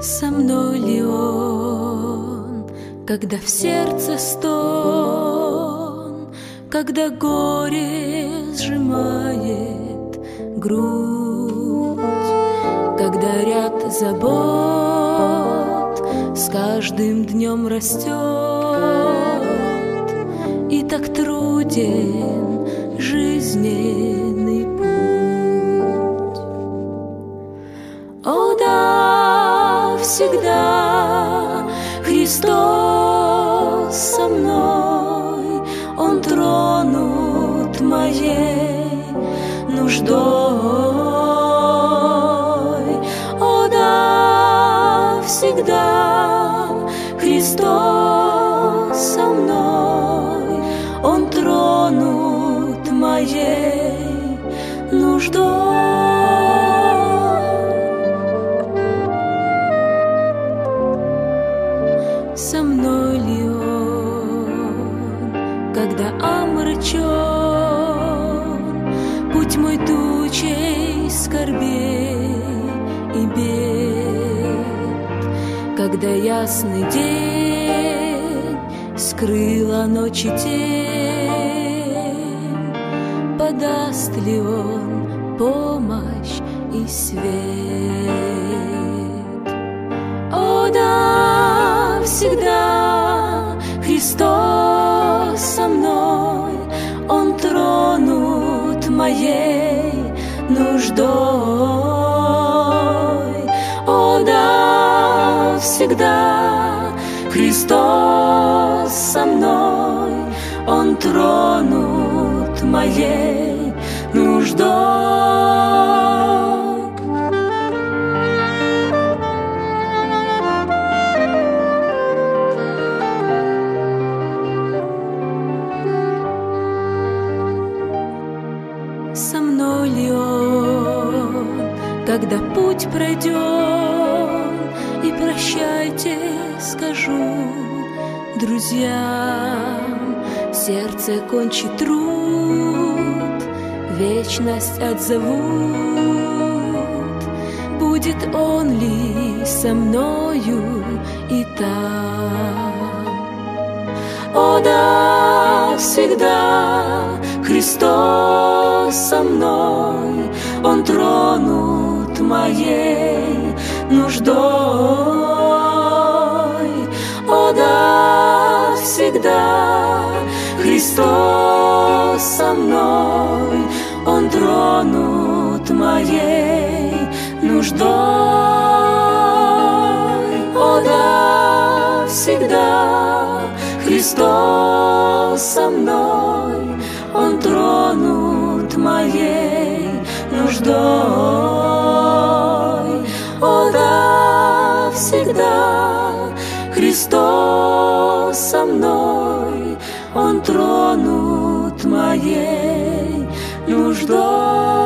Со мной ли он, когда в сердце стон, когда горе сжимает грудь, когда ряд забот с каждым днем растет, и так труден жизненный путь. О да, всегда Христос со мной, Он тронут моей нуждой. О да, всегда Христос со мной, Он тронут моей нуждой. Со мной ли он, когда омрачен путь мой тучей скорбей и бед, когда ясный день скрыла ночи тень, подаст ли он помощь и свет? О да, всегда Христос со мной, Он тронут моей нуждой. О да, всегда Христос со мной, Он тронут моей нуждой. Со мной ли он, когда путь пройден, и прощайте скажу друзьям, сердце кончит труд, вечность отзовут, будет он ли со мною и там? О да, всегда Христос со мной, Он тронут моей нуждой. О да, всегда Христос со мной, Он тронут моей нуждой. О да, всегда Христос со мной, Он тронут моей нуждой. О да, всегда Христос со мной, Он тронут моей нуждой.